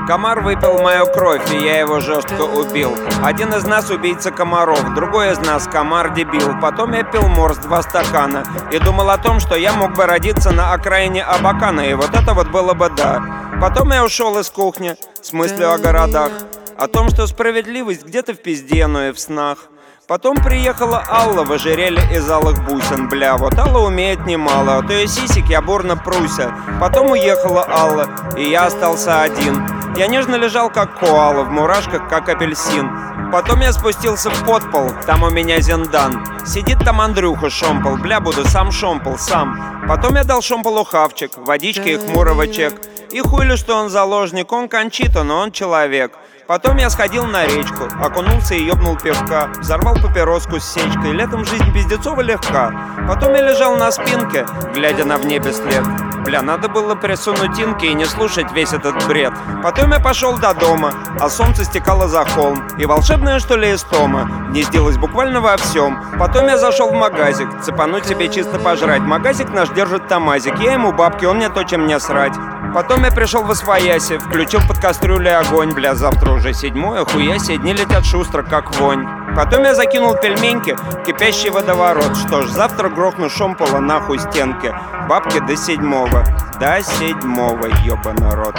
Комар выпил мою кровь, и я его жестко убил. Один из нас убийца комаров, другой из нас комар-дебил. Потом я пил морс 2 стакана и думал о том, что я мог бы родиться на окраине Абакана, и вот это вот было бы да. Потом я ушел из кухни с мыслью о городах, о том, что справедливость где-то в пизде, но и в снах. Потом приехала Алла в ожерелье из алых бусин. Бля, вот Алла умеет немало, а то я сисек, я бурно пруся. Потом уехала Алла, и я остался один. Я нежно лежал, как коала, в мурашках, как апельсин. Потом я спустился в подпол, там у меня Зиндан. Сидит там Андрюха Шомпол, бля, буду сам Шомпол, сам. Потом я дал Шомполу хавчик, водички и хмурого чек. И хуйли, что он заложник, он Кончита, но он человек. Потом я сходил на речку, окунулся и ёбнул пивка. Взорвал папироску с сечкой, летом жизнь пиздецова легка. Потом я лежал на спинке, глядя на в небе след. Бля, надо было присунуть инки и не слушать весь этот бред. Потом я пошел до дома, а солнце стекало за холм. И волшебная, что ли, истома гнездилась буквально во всем. Потом я зашел в магазик, цепануть себе чисто пожрать. Магазик наш держит тамазик, я ему бабки, он мне то, чем мне срать. Потом я пришел в Освояси, включил под кастрюлей огонь. Бля, завтра уже 7-е, хуяси, дни летят шустро, как вонь. Потом я закинул пельменьки в кипящий водоворот. Что ж, завтра грохну Шомпола нахуй стенки. Бабки до 7-го, до 7-го, ёбаный рот.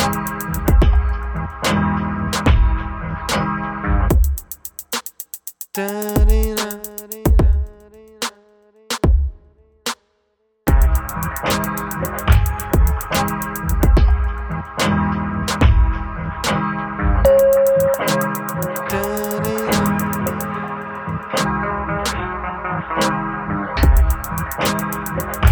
Da